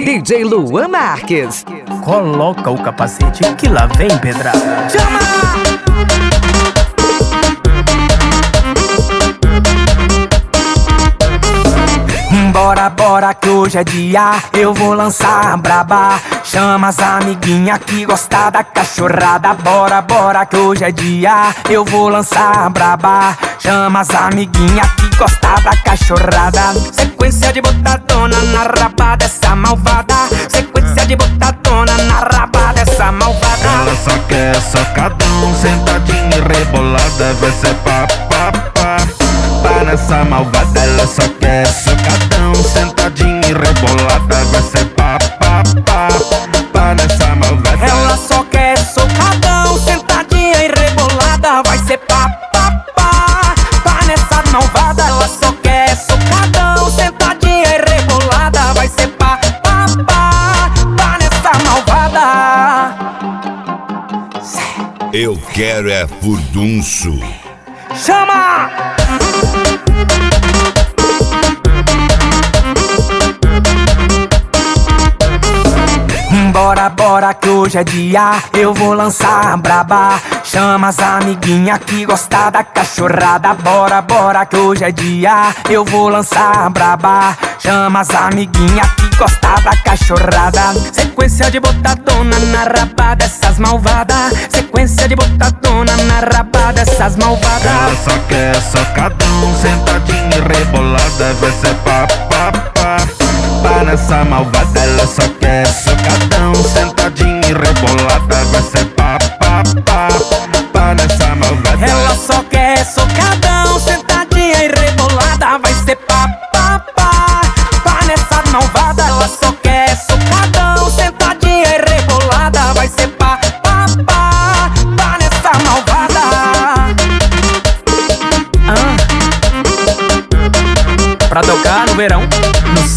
DJ Luan Marques. Coloca o capacete que lá vem pedrada. Chama! Bora, bora que hoje é dia, eu vou lançar a braba. Chama as amiguinha que gosta da cachorrada. Bora, bora que hoje é dia, eu vou lançar a braba. Chama as amiguinha que gosta da cachorrada. Sequência de botadona na raba dessa malvada. Sequência de botadona na raba dessa malvada. Ela só quer socadão, sentadinha e rebolada. Vai ser pá, pá, pá. Pá nessa malvada, ela só quer socadão, sentadinha e rebolada. Vai ser pá, pá, pá. Pá nessa malvada. Ela só quer socadão, sentadinha e rebolada. Vai ser pá, pá, pá. Pá nessa malvada. Ela só quer socadão, sentadinha e rebolada. Vai ser pá, pá, pá. Pá nessa malvada. Eu quero é furdunço. Chama! Bora, bora que hoje é dia, eu vou lançar a braba. Chama as amiguinha que gosta da cachorrada. Bora, bora que hoje é dia, eu vou lançar a braba. Chama as amiguinha que gosta da cachorrada. Sequência de botadona na raba dessas malvadas. Sequência de botadona na raba dessas malvadas. Ela só quer socadão, sentadinha e rebolada. Vai ser pá, pá, pá. Pá nessa malvada, ela só quer socadão, sentadinha e rebolada. Vai ser pá, pá, pá. Pá nessa malvada. Ela só quer socadão, sentadinha e rebolada. Vai ser pá, pá, pá. Pá nessa malvada. Ela só quer socadão, sentadinha e rebolada. Vai ser pá, pá, pá. Pá nessa malvada. Pra tocar no verão, no